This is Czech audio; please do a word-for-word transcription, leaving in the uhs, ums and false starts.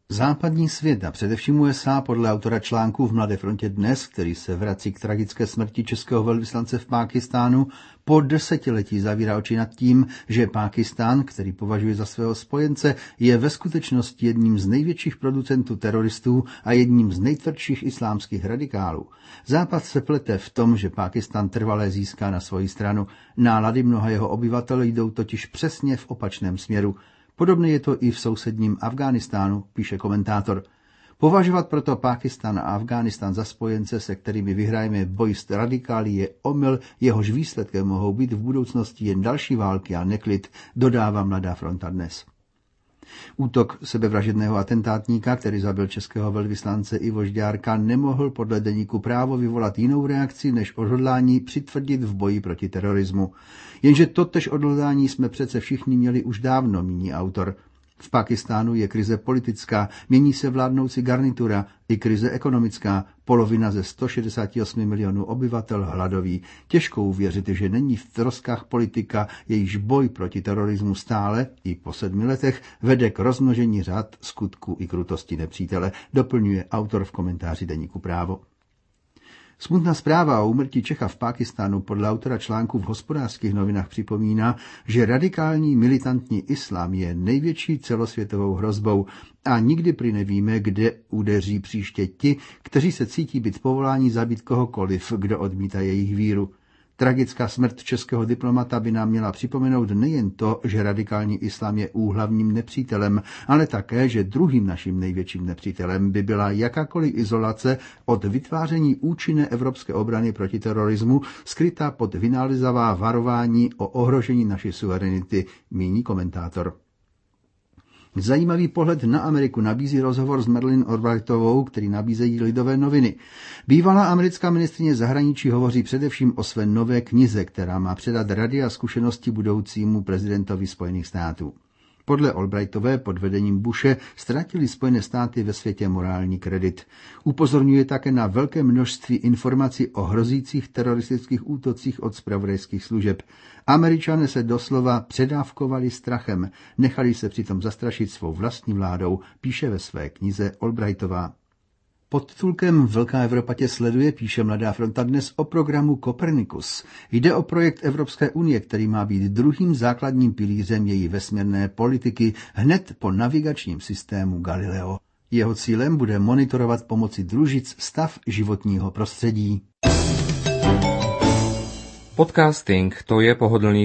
Západní svět a především U S A podle autora článku v Mladé frontě dnes, který se vrací k tragické smrti českého velvyslance v Pákistánu, po desetiletí zavírá oči nad tím, že Pákistán, který považuje za svého spojence, je ve skutečnosti jedním z největších producentů teroristů a jedním z nejtvrdších islámských radikálů. Západ se plete v tom, že Pákistán trvalé získá na svoji stranu. Nálady mnoha jeho obyvatel jdou totiž přesně v opačném směru. Podobně je to i v sousedním Afghánistánu, píše komentátor. Považovat proto Pákistán a Afghánistán za spojence, se kterými vyhrajeme boj s radikály, je omyl, jehož výsledkem mohou být v budoucnosti jen další války a neklid, dodává Mladá fronta dnes. Útok sebevražedného atentátníka, který zabil českého velvyslance Ivo Žďárka, nemohl podle deníku Právo vyvolat jinou reakci než odhodlání přitvrdit v boji proti terorismu. Jenže totéž odhodlání jsme přece všichni měli už dávno, míní autor. V Pákistánu je krize politická, mění se vládnoucí garnitura, i krize ekonomická, polovina ze sto šedesát osm milionů obyvatel hladoví. Těžko uvěřit, že není v troskách politika, jejíž boj proti terorismu stále, i po sedmi letech, vede k rozmnožení řad, skutků i krutosti nepřítele, doplňuje autor v komentáři deníku Právo. Smutná zpráva o úmrtí Čecha v Pákistánu podle autora článku v Hospodářských novinách připomíná, že radikální militantní islám je největší celosvětovou hrozbou a nikdy prý nevíme, kde udeří příště ti, kteří se cítí být povoláni zabít kohokoliv, kdo odmítá jejich víru. Tragická smrt českého diplomata by nám měla připomenout nejen to, že radikální islám je úhlavním nepřítelem, ale také, že druhým naším největším nepřítelem by byla jakákoliv izolace od vytváření účinné evropské obrany proti terorismu, skrytá pod vynálezavá varování o ohrožení naší suverenity, míní komentátor. Zajímavý pohled na Ameriku nabízí rozhovor s Madeleine Albrightovou, který nabízejí Lidové noviny. Bývalá americká ministryně zahraničí hovoří především o své nové knize, která má předat rady a zkušenosti budoucímu prezidentovi Spojených států. Podle Albrightové pod vedením Bushe ztratili Spojené státy ve světě morální kredit. Upozorňuje také na velké množství informací o hrozících teroristických útocích od zpravodajských služeb. Američané se doslova předávkovali strachem, nechali se přitom zastrašit svou vlastní vládou, píše ve své knize Albrightová. Pod titulkem Velká Evropa tě sleduje, píše Mladá fronta dnes o programu Copernicus. Jde o projekt Evropské unie, který má být druhým základním pilířem její vesmírné politiky hned po navigačním systému Galileo. Jeho cílem bude monitorovat pomocí družic stav životního prostředí. Podcasting to je pohodlný